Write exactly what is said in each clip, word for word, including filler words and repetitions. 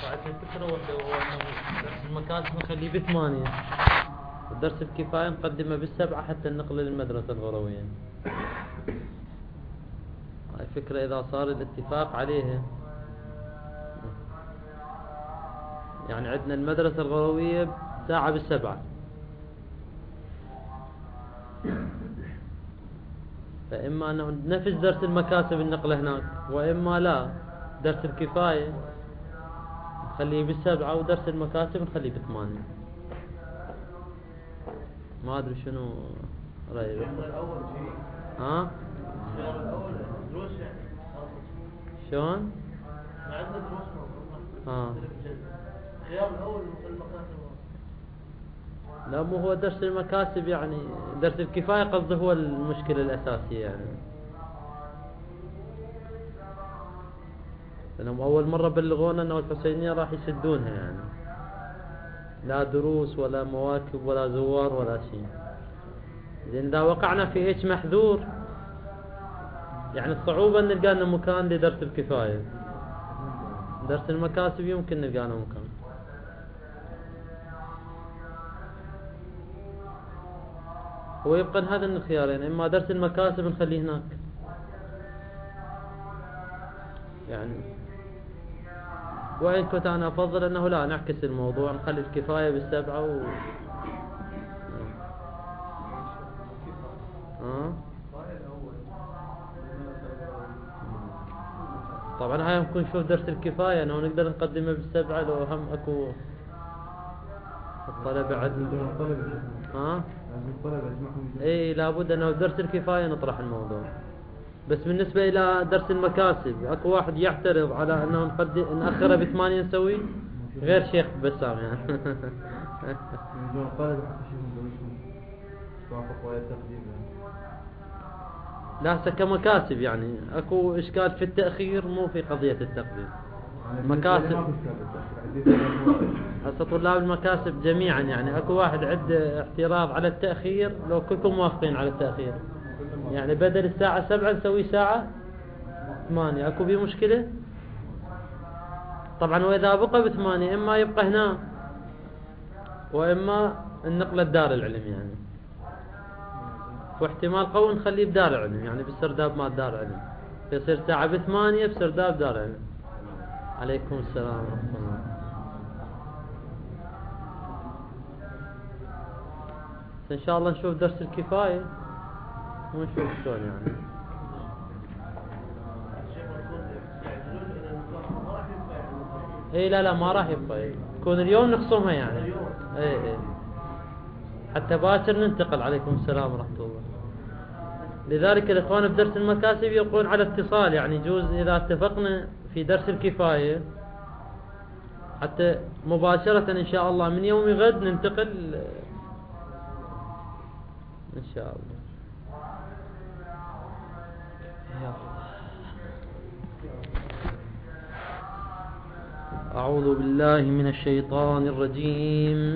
عندنا فكرة واحدة، وهو أنه درس المكاسب نخليه بثمانية، ودرس الكفاية نقدمه بالسبعة حتى ننقله للمدرسة الغروية. هاي فكرة إذا صار الاتفاق عليها. يعني عندنا المدرسة الغروية ساعة بالسبعة، فإما أنه نفس درس المكاسب النقله هناك، وإما لا، درس الكفاية نخليه بالسبعة ودرس المكاسب نخليه بثمانية. ما أدري شنو رأيك؟ ها؟ شلون؟ ها. الخيار الأول المكاسب. لا، مو هو درس المكاسب، يعني درس الكفاية قصده هو المشكلة الأساسية يعني. لأنهم أول مرة بلغونا أنه الحسينية راح يسدونها، يعني لا دروس ولا مواكب ولا زوار ولا شيء. لأن إذا وقعنا في هيك محذور، يعني الصعوبة أن نلقى لنا مكان لدرس الكفاية. درس المكاسب يمكن نلقى لنا مكان. هو يبقى هذا الخيارين، إما درس المكاسب نخليه هناك، يعني وإن كنت أنا أفضل أنه لا، نعكس الموضوع، نخلي الكفاية بالسبعة و... آه. طبعا هاي ممكن نشوف درس الكفاية أنه نقدر نقدمه بالسبعة لو هم أكو الطلبة عدد. ها؟ اي لابد أنه درس الكفاية نطرح الموضوع. بس بالنسبة إلى درس المكاسب أكو واحد يعترض على أنه نقدم نأخره بثمانية نسوي، غير شيخ بسام يعني. لا، هسه كمكاسب يعني اكو اشكال في التأخير، مو في قضية التقديم. مكاسب هسه طلاب المكاسب جميعا، يعني اكو واحد عنده اعتراض على التأخير، لو كلكم موافقين على التأخير، يعني بدل الساعة سبعة نسوي ساعة ثمانية، اكو بيه مشكلة؟ طبعا واذا بقى بثمانية اما يبقى هنا، واما النقلة دار العلم يعني. واحتمال قوي نخليه بدار العلم، يعني بالسرداب مال دار العلم، يصير ساعة بثمانية بسرداب دار العلم. عليكم السلام ورحمة الله. إن شاء الله نشوف درس الكفاية ونشوف شلون يعني. اي لا لا، ما راح يبقى، يكون اليوم نخصمها يعني. اي اي حتى باكر ننتقل. عليكم السلام ورحمة الله. لذلك الإخوان بدرس المكاسب يقولون على اتصال، يعني يجوز إذا اتفقنا في درس الكفاية حتى مباشرة إن شاء الله من يوم غد ننتقل إن شاء الله. أعوذ بالله من الشيطان الرجيم.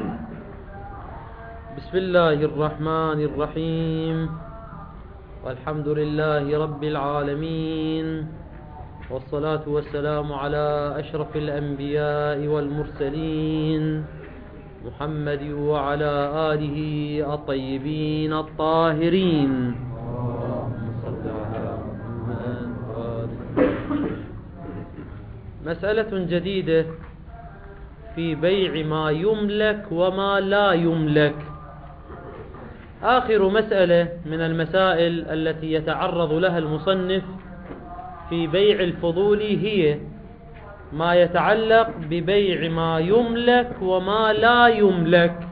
بسم الله الرحمن الرحيم. والحمد لله رب العالمين، والصلاة والسلام على أشرف الأنبياء والمرسلين، محمد وعلى آله الطيبين الطاهرين. مسألة جديدة في بيع ما يملك وما لا يملك. آخر مسألة من المسائل التي يتعرض لها المصنف في بيع الفضول هي ما يتعلق ببيع ما يملك وما لا يملك،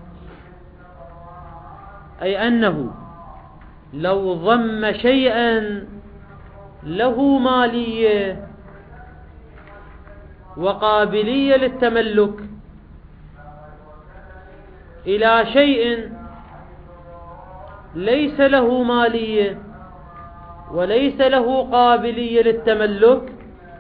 أي أنه لو ضم شيئا له مالية وقابلية للتملك إلى شيء ليس له مالية وليس له قابلية للتملك،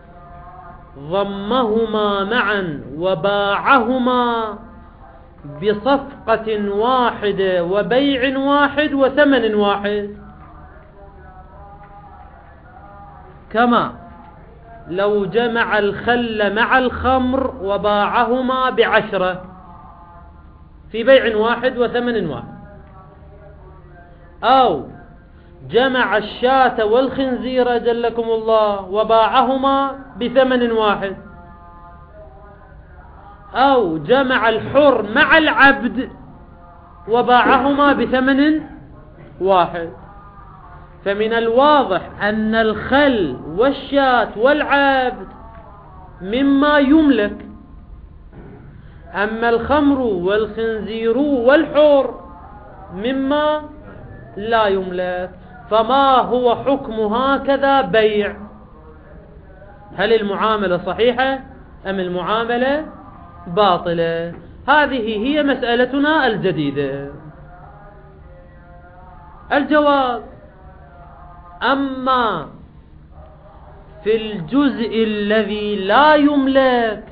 ضمهما معا وباعهما بصفقة واحدة وبيع واحد وثمن واحد، كما لو جمع الخل مع الخمر وباعهما بعشرة في بيع واحد وثمن واحد، أو جمع الشاة والخنزير جلكم الله وباعهما بثمن واحد، أو جمع الحر مع العبد وباعهما بثمن واحد. فمن الواضح أن الخل والشاة والعبد مما يملك، أما الخمر والخنزير والحر مما لا يملك. فما هو حكم هكذا بيع؟ هل المعاملة صحيحة أم المعاملة باطلة؟ هذه هي مسألتنا الجديدة. الجواب: أما في الجزء الذي لا يملك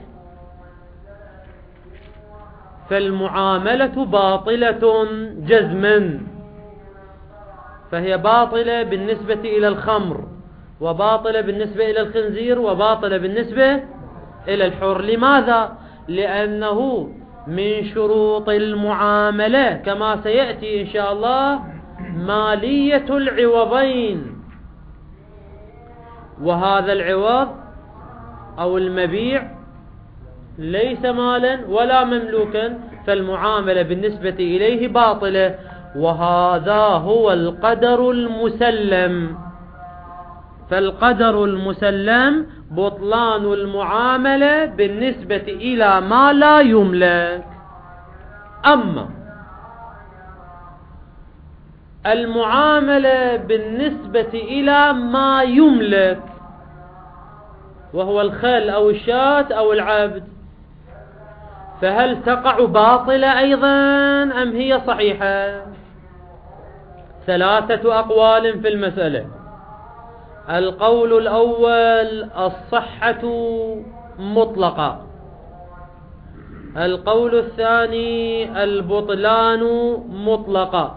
فالمعاملة باطلة جزما، فهي باطلة بالنسبة إلى الخمر، وباطلة بالنسبة إلى الخنزير، وباطلة بالنسبة إلى الحر. لماذا؟ لأنه من شروط المعاملة كما سيأتي إن شاء الله مالية العوضين، وهذا العوض أو المبيع ليس مالا ولا مملوكا، فالمعاملة بالنسبة إليه باطلة. وهذا هو القدر المسلم. فالقدر المسلم بطلان المعاملة بالنسبة إلى ما لا يملك. أما المعاملة بالنسبة إلى ما يملك وهو الخل أو الشاة أو العبد، فهل تقع باطلة أيضا أم هي صحيحة؟ ثلاثة أقوال في المسألة. القول الأول: الصحة مطلقة. القول الثاني: البطلان مطلقة.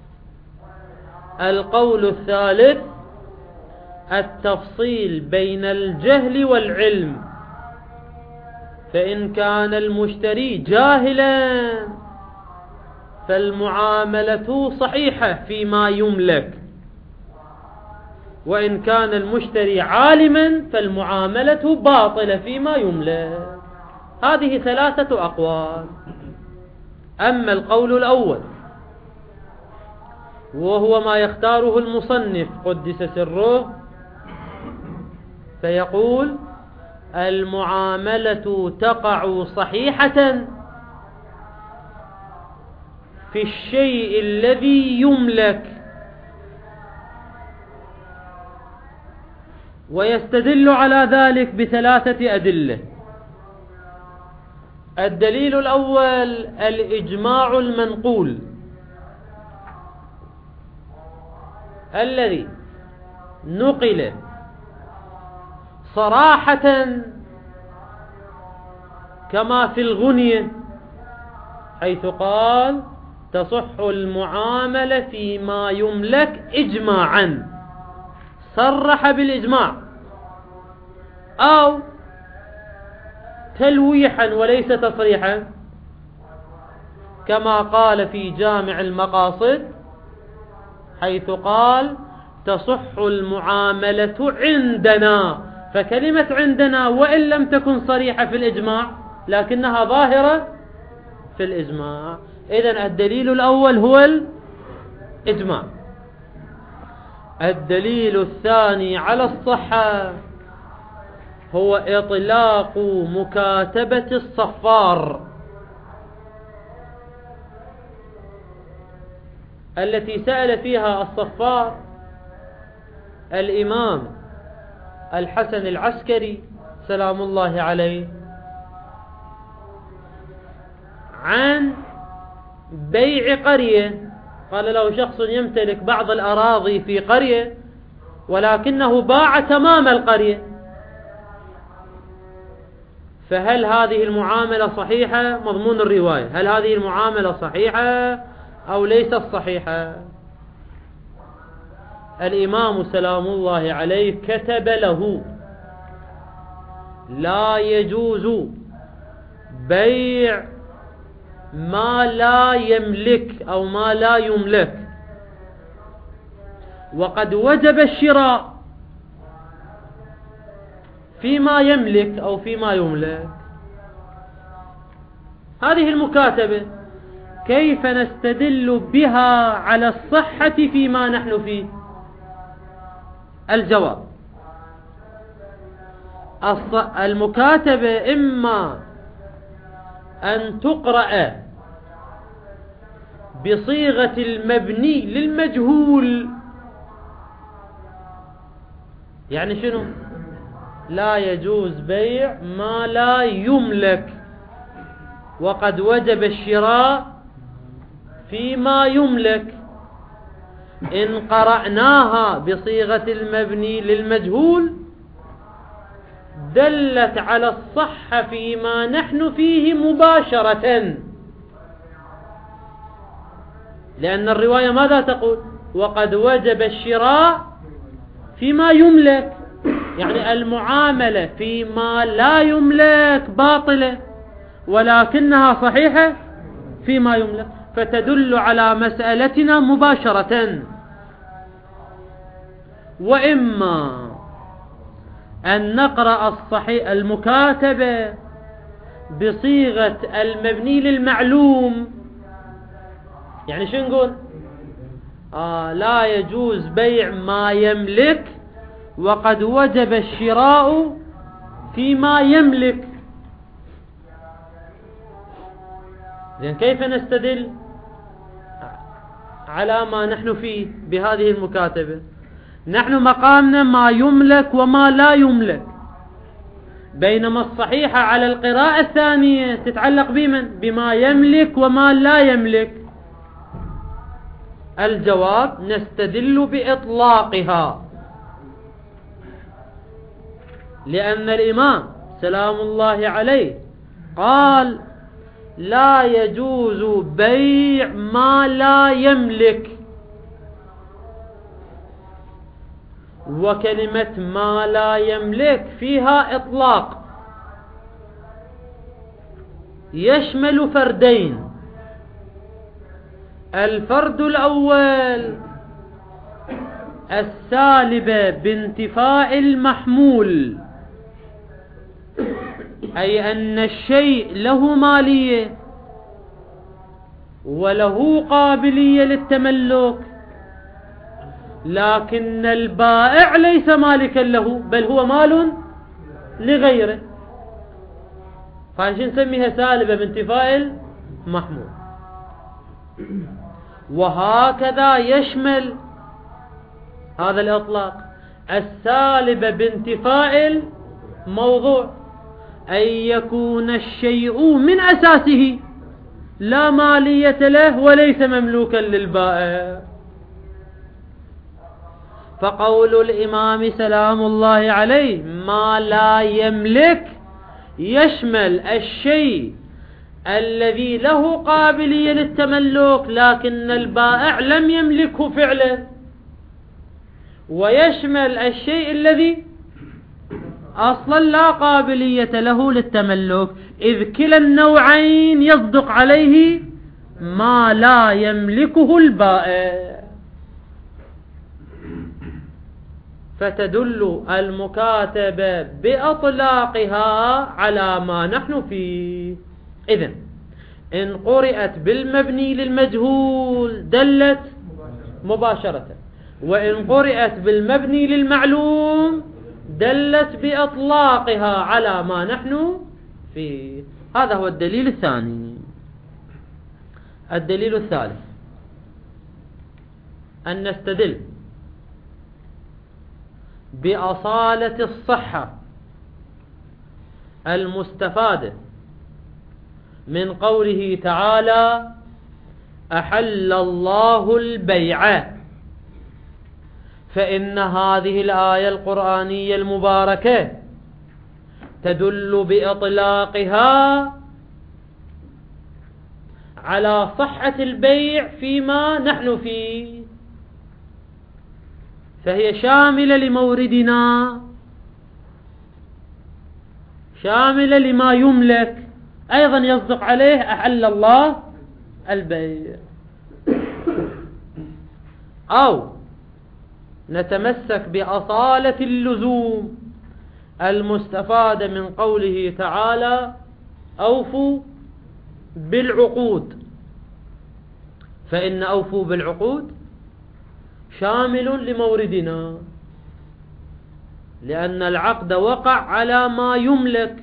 القول الثالث: التفصيل بين الجهل والعلم، فإن كان المشتري جاهلا فالمعاملة صحيحة فيما يملك، وإن كان المشتري عالما فالمعاملة باطلة فيما يملك. هذه ثلاثة أقوال. أما القول الأول وهو ما يختاره المصنف قدس سره، فيقول: المعاملة تقع صحيحة في الشيء الذي يملك، ويستدل على ذلك بثلاثة أدلة. الدليل الأول: الإجماع المنقول الذي نقل صراحة كما في الغنية، حيث قال: تصح المعاملة فيما يملك إجماعا، صرح بالإجماع، أو تلويحا وليس تصريحا كما قال في جامع المقاصد، حيث قال: تصح المعاملة عندنا. فكلمة عندنا وإن لم تكن صريحة في الإجماع لكنها ظاهرة في الإجماع. إذن الدليل الأول هو الإجماع. الدليل الثاني على الصحة هو إطلاق مكاتبة الصفار التي سأل فيها الصفار الإمام الحسن العسكري سلام الله عليه عن بيع قرية. قال له شخص يمتلك بعض الأراضي في قرية ولكنه باع تمام القرية، فهل هذه المعاملة صحيحة؟ مضمون الرواية: هل هذه المعاملة صحيحة أو ليست صحيحة؟ الإمام سلام الله عليه كتب له لا يجوز بيع ما لا يملك أو ما لا يملك وقد وجب الشراء فيما يملك أو فيما يملك. هذه المكاتبة كيف نستدل بها على الصحة فيما نحن فيه؟ الجواب: المكاتبة إما أن تقرأ بصيغة المبني للمجهول، يعني شنو؟ لا يجوز بيع ما لا يملك وقد وجب الشراء فيما يملك. إن قرأناها بصيغة المبني للمجهول دلت على الصحة فيما نحن فيه مباشرة، لأن الرواية ماذا تقول؟ وقد وجب الشراء فيما يملك، يعني المعاملة فيما لا يملك باطلة ولكنها صحيحة فيما يملك، فتدل على مسألتنا مباشرة. وإما أن نقرأ الصحيح المكاتبة بصيغة المبني للمعلوم، يعني شو نقول؟ آه لا يجوز بيع ما يملك وقد وجب الشراء فيما يملك. إذن كيف نستدل على ما نحن فيه بهذه المكاتبة؟ نحن مقامنا ما يملك وما لا يملك، بينما الصحيحة على القراءة الثانية تتعلق بمن؟ بما يملك وما لا يملك. الجواب: نستدل بإطلاقها، لأن الإمام سلام الله عليه قال: لا يجوز بيع ما لا يملك، وكلمة ما لا يملك فيها إطلاق يشمل فردين. الفرد الأول السالبة بانتفاء المحمول، أي أن الشيء له مالية وله قابلية للتملك، لكن البائع ليس مالكا له بل هو مال لغيره، فايش نسميها؟ سالبة بانتفاء المحمول. وهكذا يشمل هذا الإطلاق السالبة بانتفاء الموضوع، أن يكون الشيء من أساسه لا مالية له وليس مملوكا للبائع. فقول الإمام سلام الله عليه ما لا يملك يشمل الشيء الذي له قابلية للتملك لكن البائع لم يملكه فعلا، ويشمل الشيء الذي أصلا لا قابلية له للتملك، إذ كلا النوعين يصدق عليه ما لا يملكه البائع. فتدل المكاتبة بأطلاقها على ما نحن فيه. إذن إن قرأت بالمبني للمجهول دلت مباشرة، وإن قرأت بالمبني للمعلوم دلت بإطلاقها على ما نحن فيه. هذا هو الدليل الثاني. الدليل الثالث أن نستدل بأصالة الصحة المستفادة من قوله تعالى أحل الله البيع، فإن هذه الآية القرآنية المباركة تدل بإطلاقها على صحة البيع فيما نحن فيه، فهي شاملة لموردنا. شاملة لما يملك أيضا يصدق عليه أحل الله البيع. أو نتمسك بأصالة اللزوم المستفادة من قوله تعالى أوفوا بالعقود، فإن أوفوا بالعقود شامل لموردنا، لأن العقد وقع على ما يملك،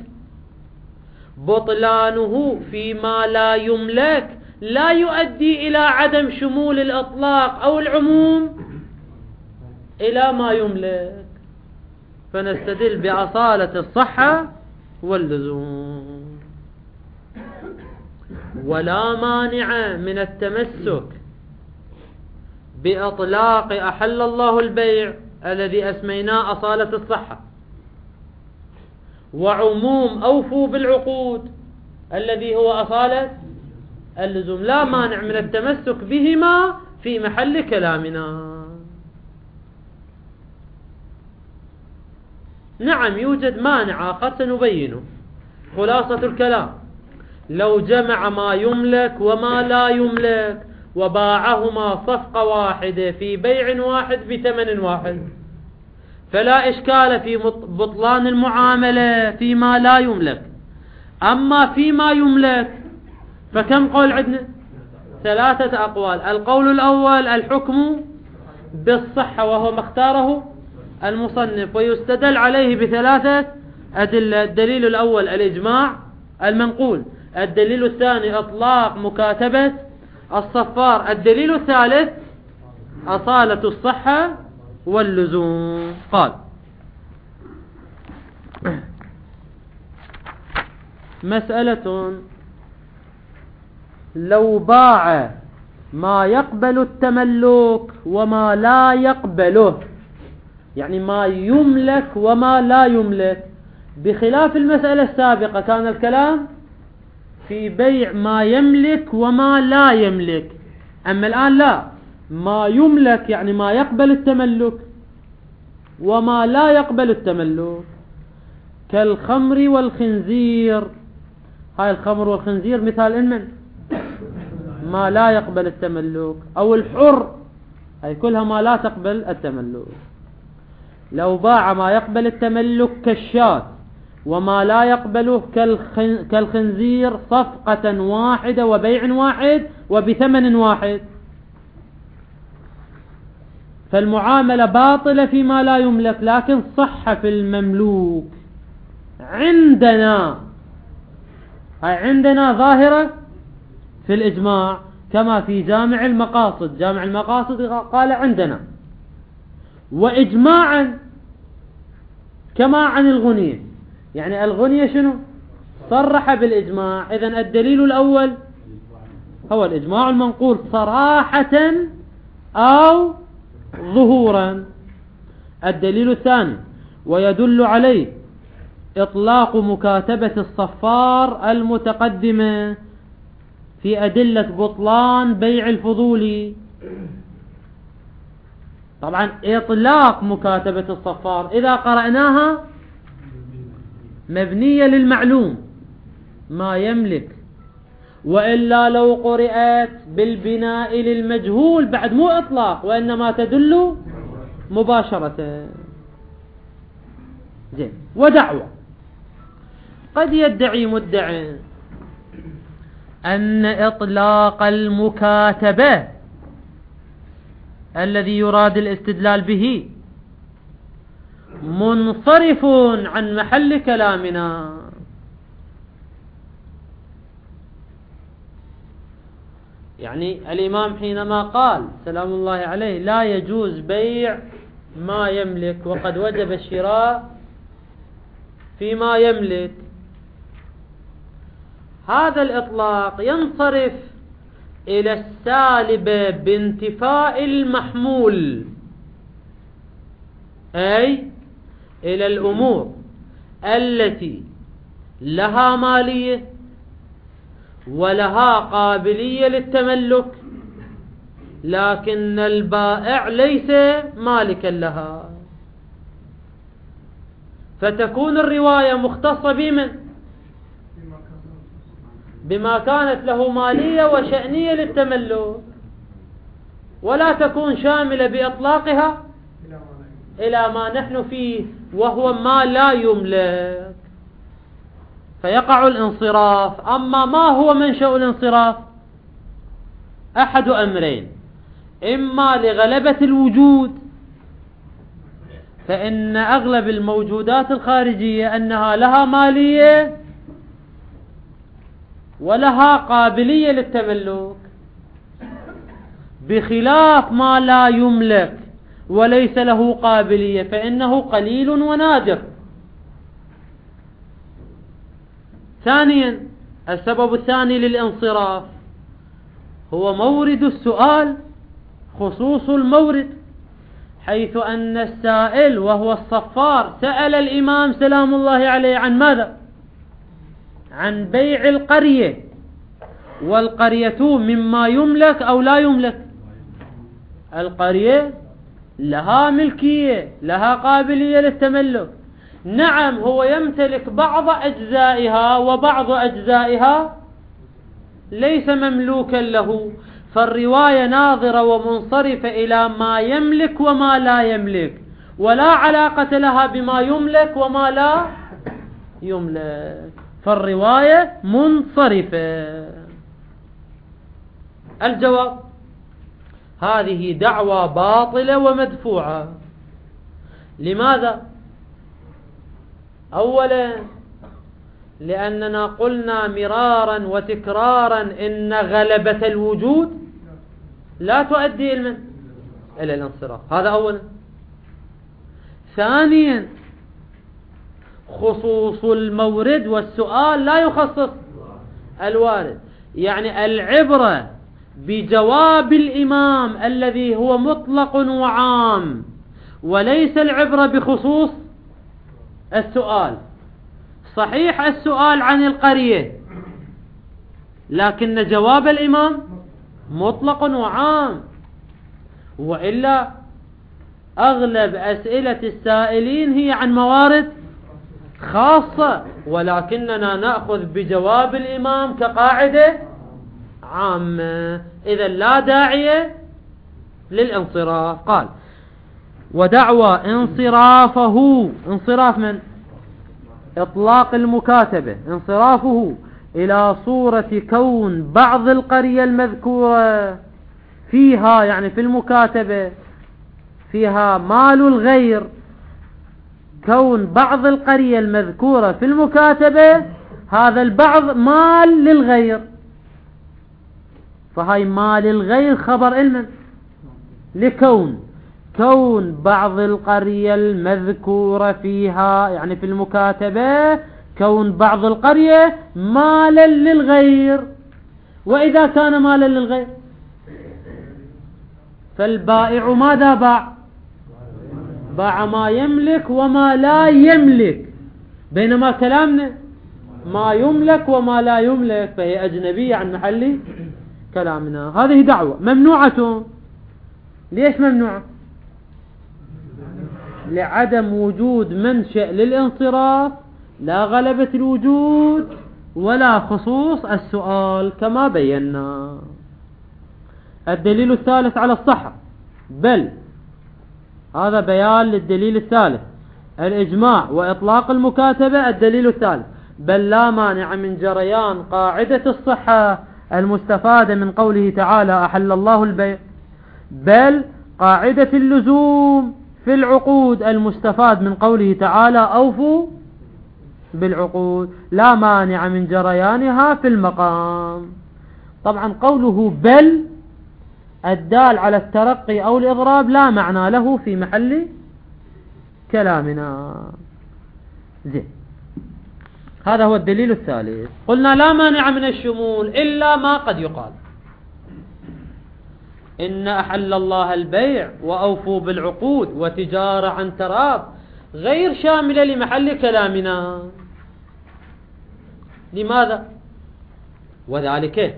بطلانه فيما لا يملك لا يؤدي إلى عدم شمول الإطلاق أو العموم إلى ما يملك، فنستدل بأصالة الصحة واللزوم. ولا مانع من التمسك بإطلاق أحل الله البيع الذي أسميناه أصالة الصحة، وعموم أوفوا بالعقود الذي هو أصالة اللزوم، لا مانع من التمسك بهما في محل كلامنا. نعم يوجد مانع آخر سنبينه. خلاصة الكلام: لو جمع ما يملك وما لا يملك وباعهما صفقة واحدة في بيع واحد بثمن واحد فلا إشكال في بطلان المعاملة فيما لا يملك. أما فيما يملك فكم قول عندنا؟ ثلاثة أقوال. القول الأول الحكم بالصحة وهو ما اختاره المصنف، ويستدل عليه بثلاثة أدلة. الدليل الأول الإجماع المنقول، الدليل الثاني إطلاق مكاتبة الصفار، الدليل الثالث أصالة الصحة واللزوم. قال: مسألة: لو باع ما يقبل التملك وما لا يقبله، يعني ما يملك وما لا يملك، بخلاف المسألة السابقة كان الكلام في بيع ما يملك وما لا يملك، أما الآن لا، ما يملك يعني ما يقبل التملك وما لا يقبل التملك، كالخمر والخنزير. هاي الخمر والخنزير مثال إنمن ما لا يقبل التملك، أو الحر، هاي كلها ما لا تقبل التملك. لو باع ما يقبل التملك كالشاة وما لا يقبله كالخنزير صفقة واحدة وبيع واحد وبثمن واحد، فالمعاملة باطلة فيما لا يملك، لكن صح في المملوك. عندنا هاي عندنا ظاهرة في الإجماع كما في جامع المقاصد. جامع المقاصد قال عندنا، وإجماعا كما عن الغنية، يعني الغنية شنو؟ صرح بالإجماع. إذن الدليل الأول هو الإجماع المنقول صراحة أو ظهورا. الدليل الثاني ويدل عليه إطلاق مكاتبة الصفار المتقدمة في أدلة بطلان بيع الفضولي. طبعا إطلاق مكاتبة الصفار إذا قرأناها مبنية للمعلوم ما يملك، وإلا لو قرأت بالبناء للمجهول بعد مو إطلاق وإنما تدل مباشرة. زين. ودعوة: قد يدعي مدعي أن إطلاق المكاتبة الذي يراد الاستدلال به منصرف عن محل كلامنا. يعني الإمام حينما قال سلام الله عليه لا يجوز بيع ما يملك وقد وجب الشراء فيما يملك، هذا الإطلاق ينصرف إلى السالب بانتفاء المحمول، أي إلى الأمور التي لها مالية ولها قابلية للتملك لكن البائع ليس مالكا لها، فتكون الرواية مختصة بمن؟ بما كانت له مالية وشأنية للتملك، ولا تكون شاملة بإطلاقها إلى ما نحن فيه وهو ما لا يملك، فيقع الانصراف. أما ما هو منشأ الانصراف؟ أحد أمرين: إما لغلبة الوجود، فإن أغلب الموجودات الخارجية أنها لها مالية ولها قابلية للتملك، بخلاف ما لا يملك وليس له قابلية فإنه قليل ونادر. ثانيا، السبب الثاني للانصراف هو مورد السؤال، خصوص المورد، حيث أن السائل وهو الصفار سأل الإمام سلام الله عليه عن ماذا؟ عن بيع القرية، والقرية مما يملك أو لا يملك؟ القرية لها ملكية، لها قابلية للتملك. نعم، هو يمتلك بعض أجزائها وبعض أجزائها ليس مملوكا له، فالرواية ناظرة ومنصرفة إلى ما يملك وما لا يملك، ولا علاقة لها بما يملك وما لا يملك، فالرواية منصرفة. الجواب: هذه دعوى باطلة ومدفوعة. لماذا؟ أولا، لأننا قلنا مرارا وتكرارا إن غلبة الوجود لا تؤدي إلى إلى الانصراف، هذا أولا. ثانيا، خصوص المورد والسؤال لا يخصص الوارد، يعني العبرة بجواب الإمام الذي هو مطلق وعام، وليس العبرة بخصوص السؤال. صحيح السؤال عن القرية، لكن جواب الإمام مطلق وعام، وإلا أغلب أسئلة السائلين هي عن موارد خاصة، ولكننا نأخذ بجواب الإمام كقاعدة عامة، إذا لا داعي للانصراف. قال: ودعوى انصرافه، انصراف من؟ إطلاق المكاتبة، انصرافه إلى صورة كون بعض القرية المذكورة فيها، يعني في المكاتبة فيها مال الغير، كون بعض القرية المذكورة في المكاتبة هذا البعض مال للغير، فهاي مال الغير خبر علما لكون كون بعض القرية المذكورة فيها، يعني في المكاتبة كون بعض القرية مالا للغير. وإذا كان مالا للغير فالبائع ماذا باع؟ باع ما يملك وما لا يملك، بينما كلامنا ما يملك وما لا يملك، فهي أجنبية عن محل كلامنا. هذه دعوة ممنوعة. ليش ممنوعة؟ لعدم وجود منشأ للانصراف، لا غلبة الوجود ولا خصوص السؤال كما بينا. الدليل الثالث على الصحة، بل هذا بيان للدليل الثالث، الإجماع وإطلاق المكاتبة. الدليل الثالث: بل لا مانع من جريان قاعدة الصحة المستفادة من قوله تعالى: أحل الله البيع، بل قاعدة اللزوم في العقود المستفاد من قوله تعالى: أوفوا بالعقود، لا مانع من جريانها في المقام. طبعا قوله بل الدال على الترقي أو الإضراب لا معنى له في محل كلامنا. زين، هذا هو الدليل الثالث. قلنا لا مانع من الشمول إلا ما قد يقال: إن أحل الله البيع وأوفوا بالعقود وتجارة عن تراب، غير شاملة لمحل كلامنا. لماذا؟ وذلك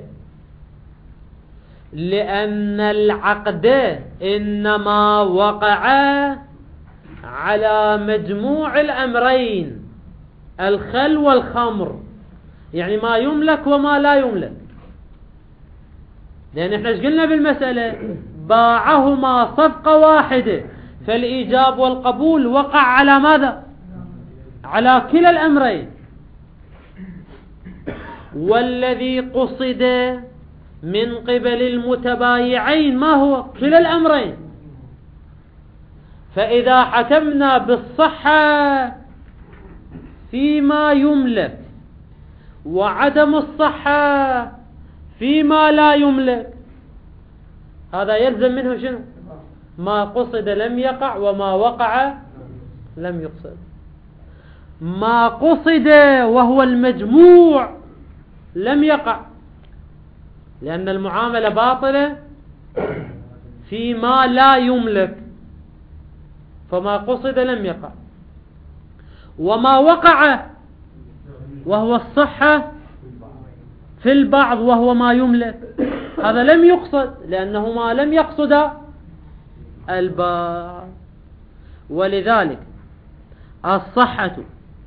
لأن العقد إنما وقع على مجموع الأمرين الخل والخمر، يعني ما يملك وما لا يملك. لأن احنا ايش قلنا بالمسألة؟ باعهما صفقة واحدة، فالإيجاب والقبول وقع على ماذا؟ على كلا الأمرين. والذي قصد من قبل المتبايعين ما هو؟ كلا الأمرين. فإذا حكمنا بالصحة فيما يملك وعدم الصحة فيما لا يملك، هذا يلزم منه شنو؟ ما قصد لم يقع وما وقع لم يقصد. ما قصد وهو المجموع لم يقع، لأن المعاملة باطلة فيما لا يملك، فما قصد لم يقع. وما وقع وهو الصحة في البعض وهو ما يملك، هذا لم يقصد، لأنه ما لم يقصد البعض. ولذلك الصحة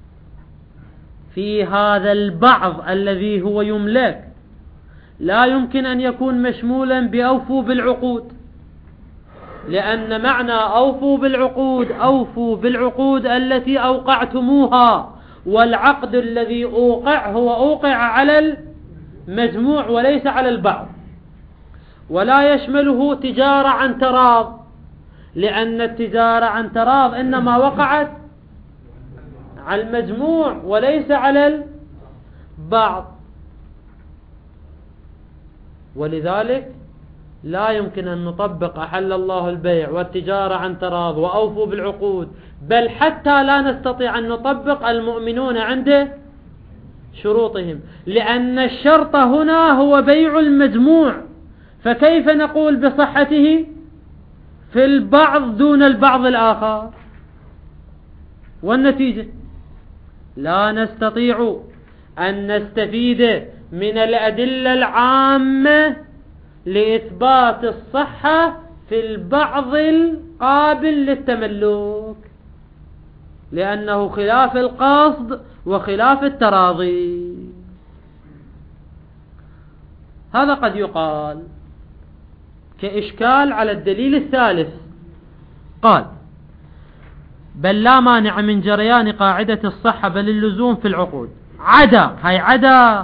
في هذا البعض الذي هو يملك لا يمكن أن يكون مشمولا بأوفوا بالعقود، لأن معنى أوفوا بالعقود أوفوا بالعقود التي أوقعتموها، والعقد الذي أوقع هو أوقع على المجموع وليس على البعض. ولا يشمله تجارة عن تراض، لأن التجارة عن تراض إنما وقعت على المجموع وليس على البعض. ولذلك لا يمكن أن نطبق أحل الله البيع والتجارة عن تراض وأوفوا بالعقود، بل حتى لا نستطيع أن نطبق المؤمنون عند شروطهم، لأن الشرط هنا هو بيع المجموع، فكيف نقول بصحته في البعض دون البعض الآخر؟ والنتيجة لا نستطيع أن نستفيد من الأدلة العامة لإثبات الصحة في البعض القابل للتملك، لأنه خلاف القصد وخلاف التراضي. هذا قد يقال كإشكال على الدليل الثالث. قال: بل لا مانع من جريان قاعدة الصحة بل اللزوم في العقود. عدا، هاي عدا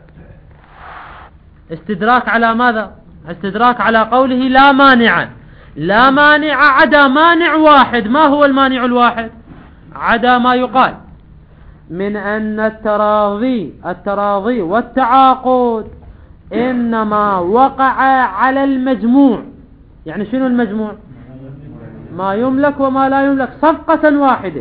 استدراك على ماذا؟ استدراك على قوله لا مانع. لا مانع عدا مانع واحد. ما هو المانع الواحد؟ عدا ما يقال من أن التراضي التراضي والتعاقد إنما وقع على المجموع. يعني شنو المجموع؟ ما يملك وما لا يملك صفقة واحدة،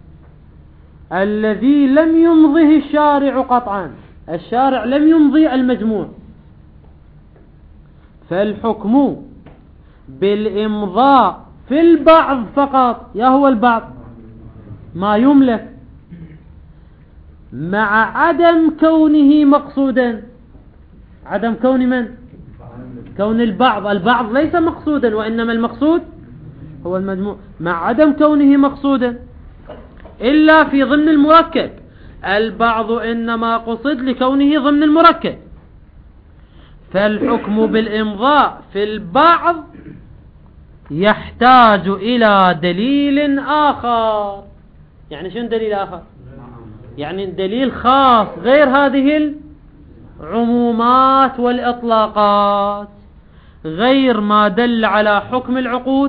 الذي لم يمضه الشارع قطعا. الشارع لم يمضي المجموع، فالحكم بالإمضاء في البعض فقط، يا هو البعض ما يملك، مع عدم كونه مقصودا. عدم كون من؟ كون البعض. البعض ليس مقصودا، وإنما المقصود هو المجموع، مع عدم كونه مقصودا إلا في ضمن المركب. البعض إنما قصد لكونه ضمن المركب، فالحكم بالإمضاء في البعض يحتاج إلى دليل آخر. يعني شنو دليل آخر؟ يعني دليل خاص غير هذه العمومات والإطلاقات، غير ما دل على حكم العقود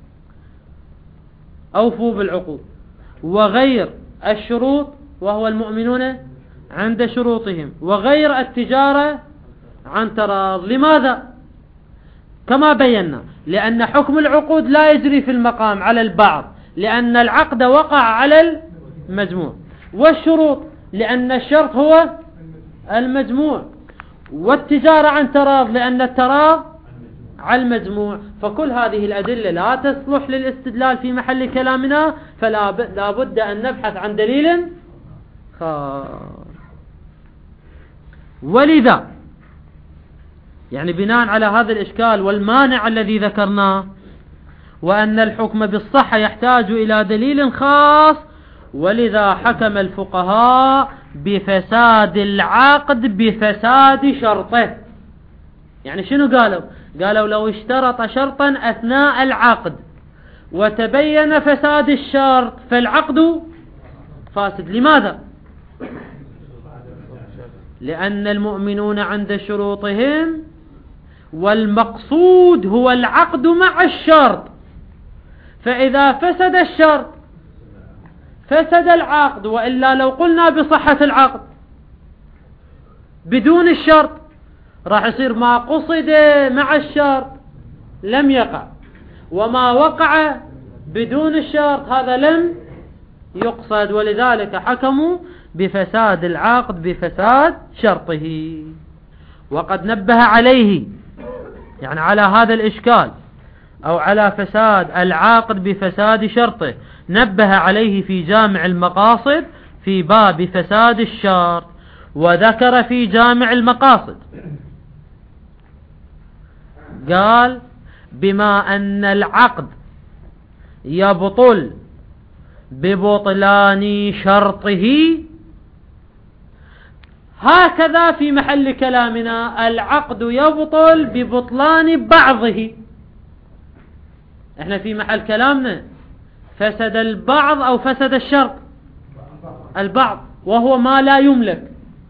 أوفوا بالعقود، وغير الشروط وهو المؤمنون عند شروطهم، وغير التجارة عن تراض. لماذا؟ كما بينا، لأن حكم العقود لا يجري في المقام على البعض، لأن العقد وقع على المجموع، والشروط لأن الشرط هو المجموع، والتجارة عن تراض لأن التراض على المجموع. فكل هذه الأدلة لا تصلح للاستدلال في محل كلامنا، فلا بد أن نبحث عن دليل خاص. ولذا يعني بناء على هذا الإشكال والمانع الذي ذكرناه، وأن الحكم بالصحة يحتاج إلى دليل خاص، ولذا حكم الفقهاء بفساد العقد بفساد شرطه. يعني شنو قالوا؟ قالوا لو اشترط شرطا أثناء العقد وتبين فساد الشرط فالعقد فاسد. لماذا؟ لأن المؤمنون عند شروطهم، والمقصود هو العقد مع الشرط، فإذا فسد الشرط فسد العقد. وإلا لو قلنا بصحة العقد بدون الشرط راح يصير ما قصد مع الشرط لم يقع، وما وقع بدون الشرط هذا لم يقصد. ولذلك حكموا بفساد العقد بفساد شرطه. وقد نبه عليه، يعني على هذا الإشكال أو على فساد العقد بفساد شرطه، نبه عليه في جامع المقاصد في باب فساد الشرط. وذكر في جامع المقاصد قال: بما أن العقد يبطل ببطلان شرطه، هكذا في محل كلامنا العقد يبطل ببطلان بعضه. احنا في محل كلامنا فسد البعض أو فسد الشرط؟ البعض، وهو ما لا يملك.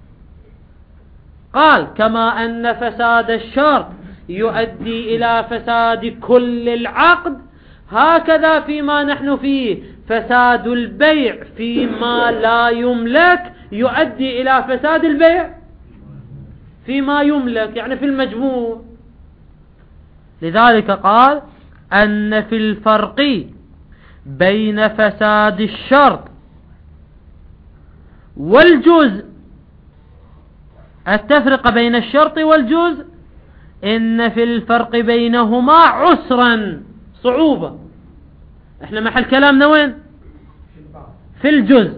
قال: كما أن فساد الشرط يؤدي إلى فساد كل العقد، هكذا فيما نحن فيه فساد البيع فيما لا يملك يؤدي إلى فساد البيع فيما يملك، يعني في المجموع. لذلك قال أن في الفرق بين فساد الشرط والجزء، التفرقة بين الشرط والجزء، إن في الفرق بينهما عسرا، صعوبة. احنا محل كلامنا وين؟ في الجزء.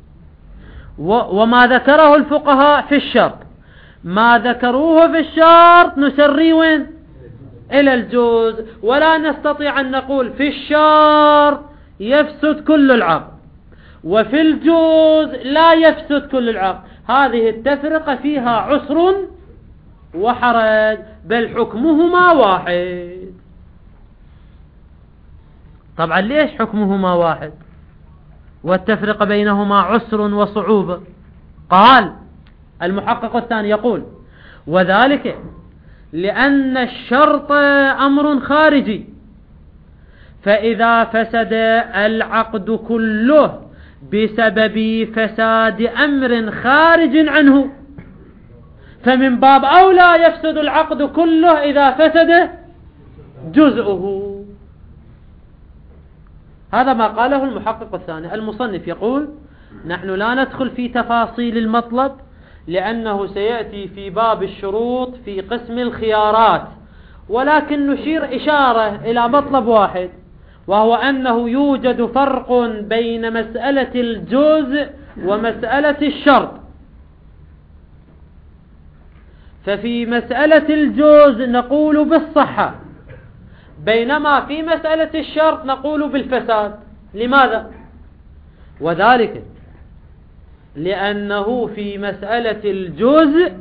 وما ذكره الفقهاء في الشرط، ما ذكروه في الشرط نسري وين؟ إلى الجزء. ولا نستطيع أن نقول في الشرط يفسد كل العقد وفي الجزء لا يفسد كل العقد. هذه التفرقة فيها عسر وحرج، بل حكمهما واحد. طبعا ليش حكمهما واحد والتفرقة بينهما عسر وصعوبة؟ قال المحقق الثاني يقول: وذلك لأن الشرط أمر خارجي، فإذا فسد العقد كله بسبب فساد أمر خارج عنه فمن باب أولى يفسد العقد كله إذا فسد جزءه. هذا ما قاله المحقق الثاني. المصنف يقول: نحن لا ندخل في تفاصيل المطلب لأنه سيأتي في باب الشروط في قسم الخيارات، ولكن نشير إشارة إلى مطلب واحد، وهو أنه يوجد فرق بين مسألة الجزء ومسألة الشرط. ففي مسألة الجزء نقول بالصحة، بينما في مسألة الشرط نقول بالفساد. لماذا؟ وذلك لأنه في مسألة الجزء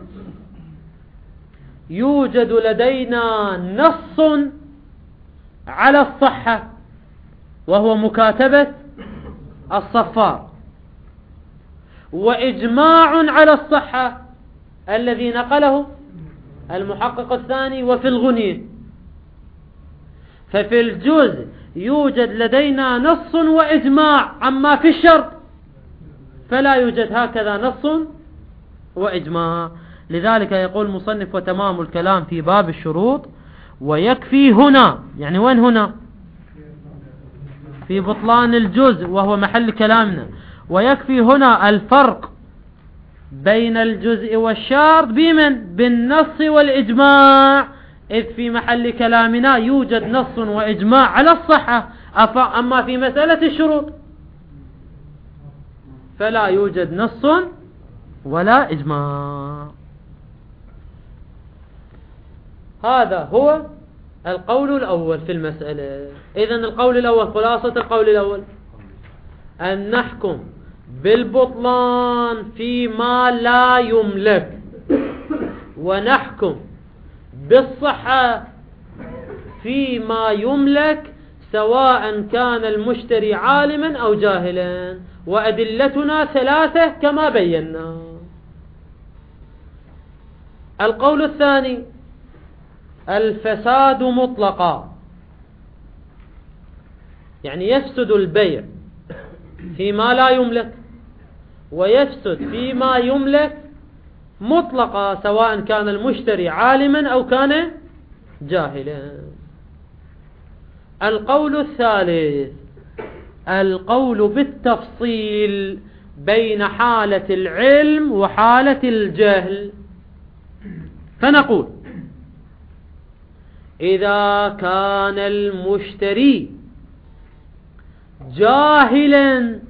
يوجد لدينا نص على الصحة، وهو مكاتبة الصفار، وإجماع على الصحة الذي نقله المحقق الثاني وفي الغنية. ففي الجزء يوجد لدينا نص وإجماع، أما في الشرط فلا يوجد هكذا نص وإجماع. لذلك يقول المصنف: وتمام الكلام في باب الشروط. ويكفي هنا، يعني وين هنا؟ في بطلان الجزء وهو محل كلامنا. ويكفي هنا الفرق بين الجزء والشرط بمن؟ بالنص والإجماع، إذ في محل كلامنا يوجد نص وإجماع على الصحة، أما في مسألة الشروط فلا يوجد نص ولا إجماع. هذا هو القول الأول في المسألة. إذن القول الأول، خلاصة القول الأول أن نحكم بالبطلان فيما لا يملك، ونحكم بالصحة فيما يملك، سواء كان المشتري عالما أو جاهلا، وأدلتنا ثلاثة كما بينا. القول الثاني الفساد مطلقا، يعني يفسد البيع فيما لا يملك ويفسد فيما يملك مطلقا، سواء كان المشتري عالما أو كان جاهلا. القول الثالث القول بالتفصيل بين حالة العلم وحالة الجهل. فنقول إذا كان المشتري جاهلا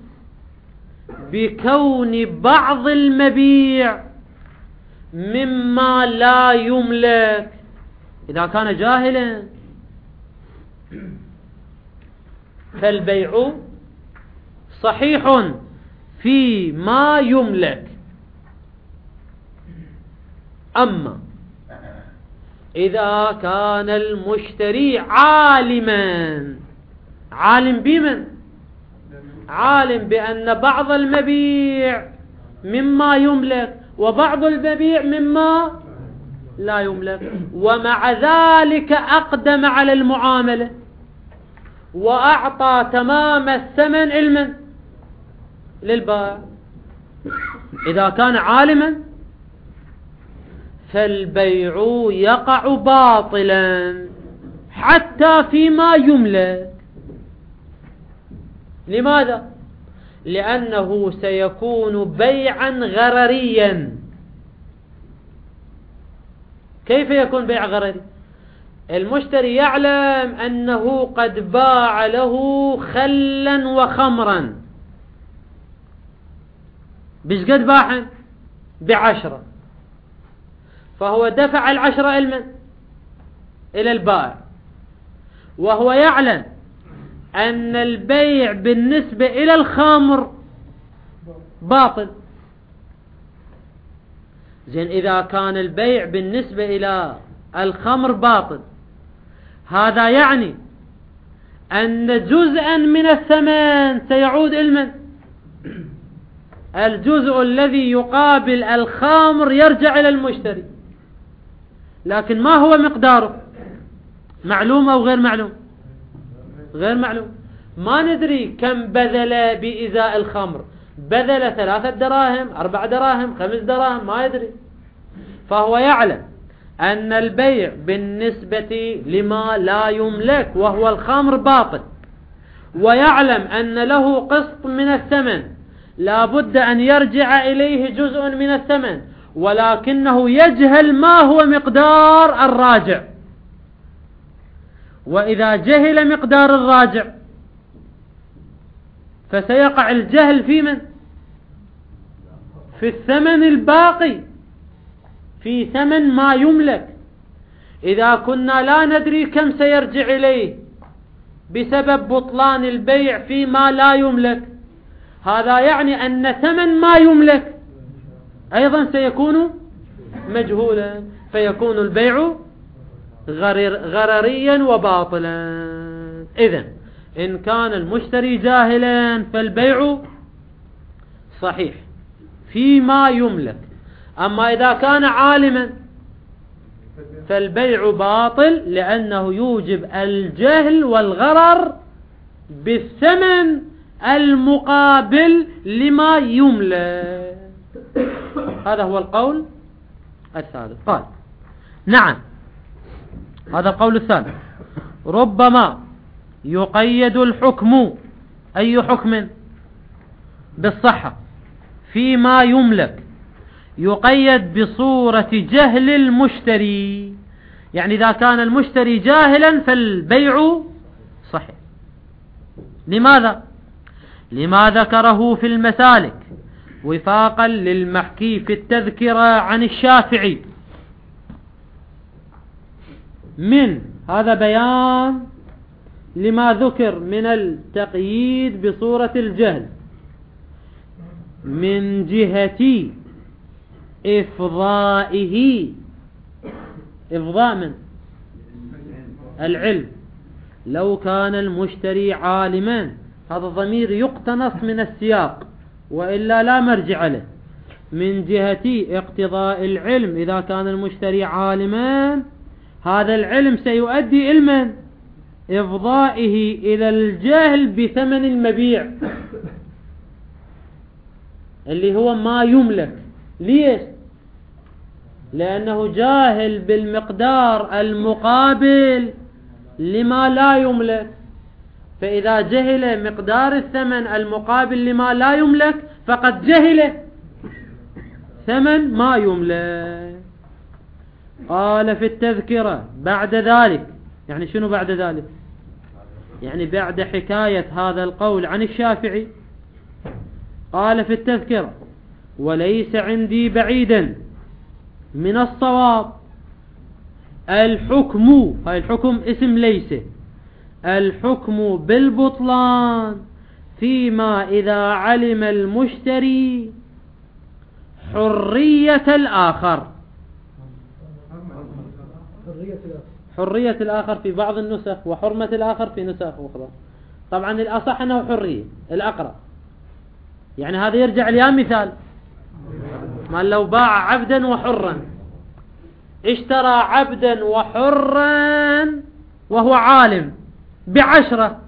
بكون بعض المبيع مما لا يملك، إذا كان جاهلا فالبيع صحيح فيما يملك. أما إذا كان المشتري عالما، عالم بمن؟ عالم بأن بعض المبيع مما يملك وبعض المبيع مما لا يملك، ومع ذلك أقدم على المعاملة وأعطى تمام الثمن علما للبائع، إذا كان عالما فالبيع يقع باطلا حتى فيما يملك. لماذا؟ لأنه سيكون بيعا غرريا. كيف يكون بيع غرري؟ المشتري يعلم أنه قد باع له خلا وخمرا، بش قد باعا؟ بعشرة، فهو دفع العشرة علما إلى البائع، وهو يعلم أن البيع بالنسبة إلى الخمر باطل. زين، إذا كان البيع بالنسبة إلى الخمر باطل، هذا يعني أن جزءا من الثمن سيعود إلى الجزء الذي يقابل الخمر يرجع إلى المشتري، لكن ما هو مقداره؟ معلوم أو غير معلوم؟ غير معلوم. ما ندري كم بذل بإزاء الخمر، بذل ثلاثة دراهم، أربع دراهم، خمس دراهم، ما يدري. فهو يعلم أن البيع بالنسبة لما لا يملك وهو الخمر باطل، ويعلم أن له قسط من الثمن لا بد أن يرجع إليه جزء من الثمن، ولكنه يجهل ما هو مقدار الراجع. وإذا جهل مقدار الراجع فسيقع الجهل في من؟ في الثمن الباقي، في ثمن ما يملك. إذا كنا لا ندري كم سيرجع إليه بسبب بطلان البيع فيما لا يملك، هذا يعني أن ثمن ما يملك أيضا سيكون مجهولا، فيكون البيع غرر غرريا وباطلا. إذن إن كان المشتري جاهلا فالبيع صحيح فيما يملك، أما إذا كان عالما فالبيع باطل، لأنه يوجب الجهل والغرر بالثمن المقابل لما يملك. هذا هو القول الثالث. قال نعم، هذا القول الثالث. ربما يقيد الحكم، أي حكم؟ بالصحة فيما يملك، يقيد بصورة جهل المشتري، يعني إذا كان المشتري جاهلا فالبيع صحيح. لماذا؟ لما ذكره في المسالك وفاقا للمحكي في التذكرة عن الشافعي من هذا بيان لما ذكر من التقييد بصورة الجهل من جهة إفضائه. إفضاء من العلم. لو كان المشتري عالما، هذا الضمير يقتنص من السياق وإلا لا مرجع له. من جهة اقتضاء العلم، إذا كان المشتري عالما هذا العلم سيؤدي علما إفضائه إلى الجهل بثمن المبيع اللي هو ما يملك. ليش؟ لأنه جاهل بالمقدار المقابل لما لا يملك. فإذا جهل مقدار الثمن المقابل لما لا يملك فقد جهل ثمن ما يملك. قال في التذكرة بعد ذلك، يعني شنو بعد ذلك؟ يعني بعد حكاية هذا القول عن الشافعي قال في التذكرة: وليس عندي بعيدا من الصواب الحكم، هاي الحكم اسم ليس، الحكم بالبطلان فيما إذا علم المشتري حرية الآخر. حرية الآخر في بعض النسخ وحرمة الآخر في نسخ أخرى. طبعا الأصح أنه حرية الأقرب. يعني هذا يرجع لي مثال ما لو باع عبدا وحرا، اشترى عبدا وحرا وهو عالم بعشرة،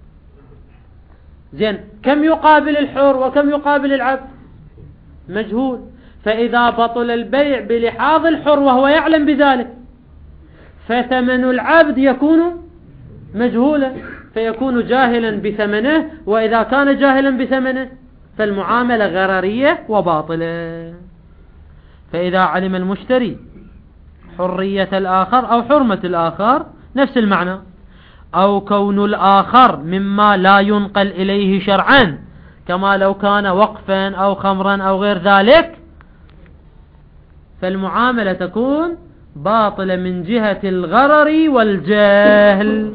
زين كم يقابل الحر وكم يقابل العبد؟ مجهول. فإذا بطل البيع بلحاظ الحر وهو يعلم بذلك فثمن العبد يكون مجهولا، فيكون جاهلا بثمنه، وإذا كان جاهلا بثمنه فالمعاملة غررية وباطلة. فإذا علم المشتري حرية الآخر أو حرمة الآخر نفس المعنى، أو كون الآخر مما لا ينقل إليه شرعا كما لو كان وقفا أو خمرا أو غير ذلك، فالمعاملة تكون باطلة من جهة الغرر والجهل.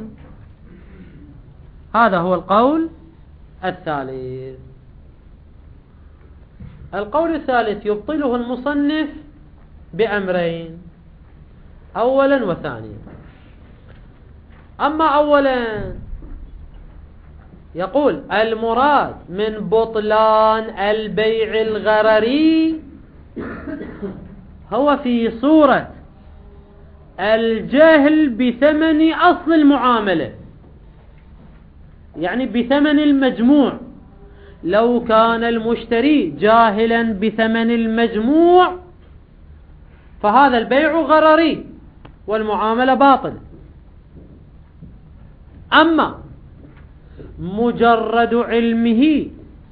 هذا هو القول الثالث. القول الثالث يبطله المصنف بأمرين، أولا وثانيا. أما أولا يقول: المراد من بطلان البيع الغرري هو في صورة الجهل بثمن أصل المعاملة، يعني بثمن المجموع. لو كان المشتري جاهلا بثمن المجموع فهذا البيع غرري والمعاملة باطلة. أما مجرد علمه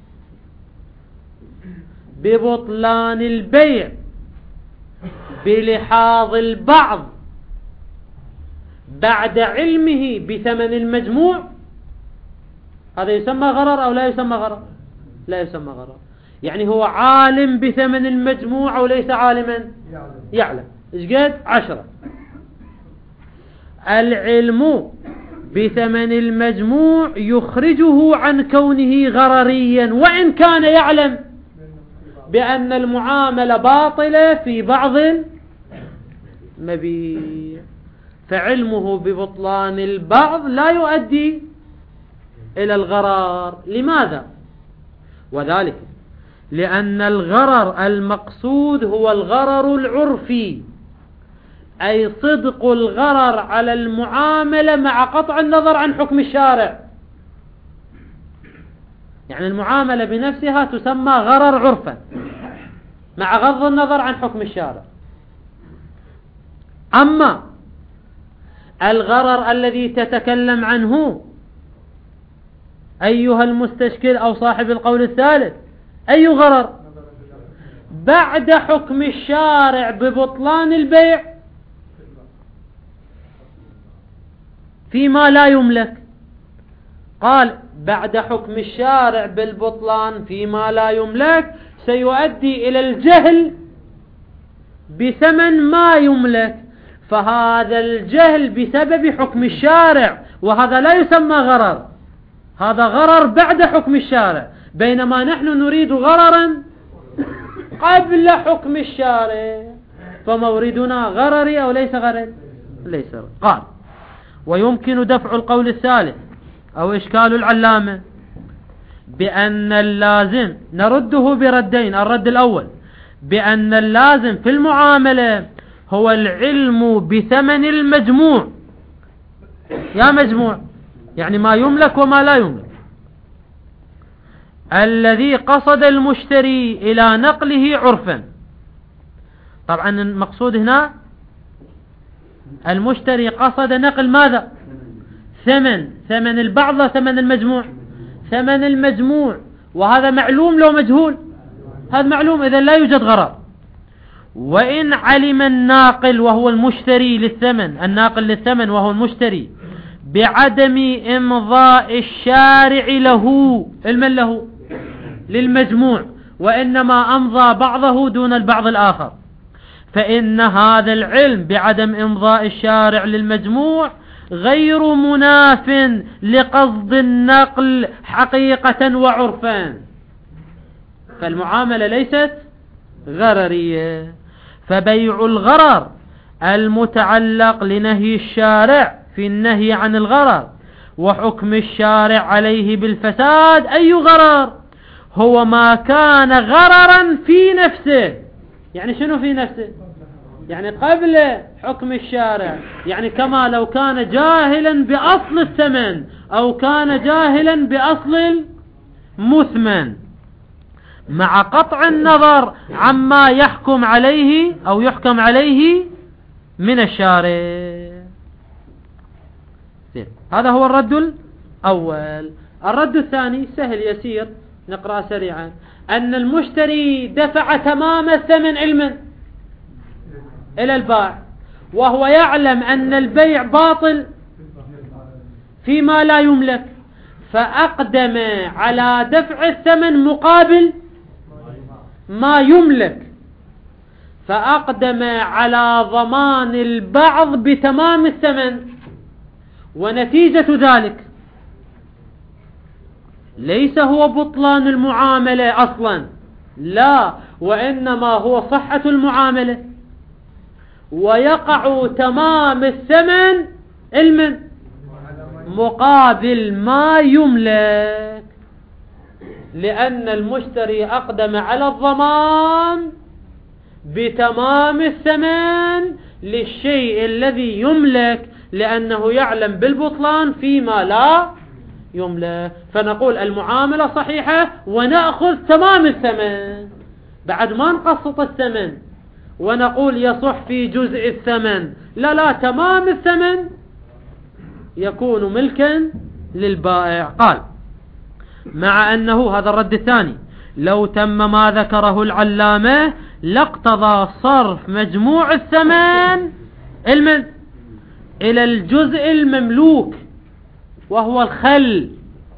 ببطلان البيع بلحاظ البعض بعد علمه بثمن المجموع، هذا يسمى غرر أو لا يسمى غرر؟ لا يسمى غرر. يعني هو عالم بثمن المجموع وليس عالما يعلم. إيش قد؟ عشرة. العلم بثمن المجموع يخرجه عن كونه غرريا وإن كان يعلم بأن المعاملة باطلة في بعض المبيع. فعلمه ببطلان البعض لا يؤدي إلى الغرر. لماذا؟ وذلك لأن الغرر المقصود هو الغرر العرفي، أي صدق الغرر على المعاملة مع قطع النظر عن حكم الشارع. يعني المعاملة بنفسها تسمى غرر عرفا مع غض النظر عن حكم الشارع. أما الغرر الذي تتكلم عنه أيها المستشكل أو صاحب القول الثالث، أي غرر؟ بعد حكم الشارع ببطلان البيع فيما لا يملك. قال بعد حكم الشارع بالبطلان فيما لا يملك سيؤدي إلى الجهل بثمن ما يملك، فهذا الجهل بسبب حكم الشارع، وهذا لا يسمى غرر، هذا غرر بعد حكم الشارع، بينما نحن نريد غررا قبل حكم الشارع، فموردنا غرري أو ليس غرر؟ ليس غرر. قال: ويمكن دفع القول الثالث أو إشكال العلامة بأن اللازم، نرده بردين. الرد الأول بأن اللازم في المعاملة هو العلم بثمن المجموع. يا مجموع يعني ما يملك وما لا يملك، الذي قصد المشتري إلى نقله عرفا. طبعا المقصود هنا المشتري قصد نقل ماذا؟ ثمن، ثمن البعض لا ثمن المجموع؟ ثمن المجموع، وهذا معلوم لو مجهول؟ هذا معلوم، إذا لا يوجد غرر. وإن علم الناقل وهو المشتري للثمن، الناقل للثمن وهو المشتري، بعدم إمضاء الشارع له، علما له للمجموع، وإنما أمضى بعضه دون البعض الآخر، فإن هذا العلم بعدم إمضاء الشارع للمجموع غير مناف لقصد النقل حقيقة وعرفا، فالمعاملة ليست غررية. فبيع الغرر المتعلق لنهي الشارع في النهي عن الغرر وحكم الشارع عليه بالفساد أي غرر؟ هو ما كان غررا في نفسه. يعني شنو في نفسه؟ يعني قبل حكم الشارع، يعني كما لو كان جاهلا بأصل الثمن أو كان جاهلا بأصل المثمن، مع قطع النظر عما يحكم عليه أو يحكم عليه من الشارع. هذا هو الرد الأول. الرد الثاني سهل يسير، نقرأ سريعا. أن المشتري دفع تمام الثمن علما إلى البائع، وهو يعلم أن البيع باطل فيما لا يملك، فأقدم على دفع الثمن مقابل ما يملك، فأقدم على ضمان البعض بتمام الثمن. ونتيجة ذلك ليس هو بطلان المعاملة أصلا، لا، وإنما هو صحة المعاملة، ويقع تمام الثمن علما مقابل ما يملك، لأن المشتري أقدم على الضمان بتمام الثمن للشيء الذي يملك، لأنه يعلم بالبطلان فيما لا يملك. فنقول المعاملة صحيحة ونأخذ تمام الثمن، بعد ما نقسط الثمن ونقول يصح في جزء الثمن، لا لا، تمام الثمن يكون ملكا للبائع. قال: مع أنه، هذا الرد الثاني، لو تم ما ذكره العلامة لاقتضى صرف مجموع الثمن المن إلى الجزء المملوك وهو الخل،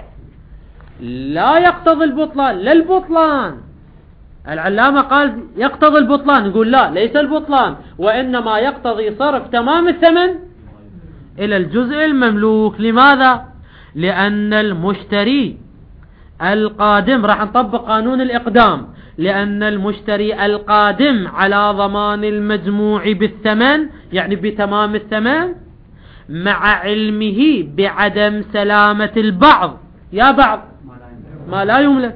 لا يقتضي البطلان. لا البطلان، العلامة قال يقتضي البطلان، نقول لا، ليس البطلان، وإنما يقتضي صرف تمام الثمن إلى الجزء المملوك. لماذا؟ لأن المشتري القادم، راح نطبق قانون الإقدام، لأن المشتري القادم على ضمان المجموع بالثمن، يعني بتمام الثمن، مع علمه بعدم سلامة البعض، يا بعض ما لا يملك،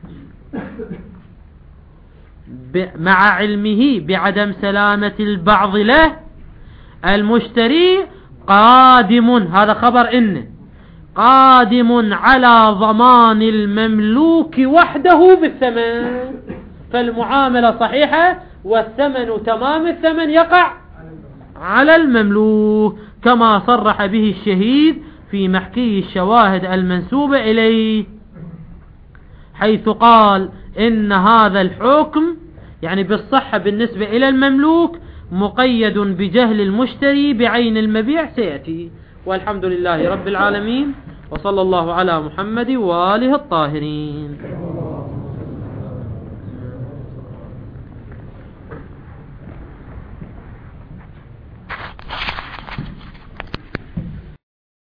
مع علمه بعدم سلامة البعض له، المشتري قادم، هذا خبر إنه قادم على ضمان المملوك وحده بالثمن، فالمعاملة صحيحة، والثمن تمام الثمن يقع على المملوك، كما صرح به الشهيد في محكي الشواهد المنسوبة إليه، حيث قال إن هذا الحكم يعني بالصحة بالنسبة إلى المملوك مقيد بجهل المشتري بعين المبيع، سيأتي. والحمد لله رب العالمين، وصلى الله على محمد وآله الطاهرين.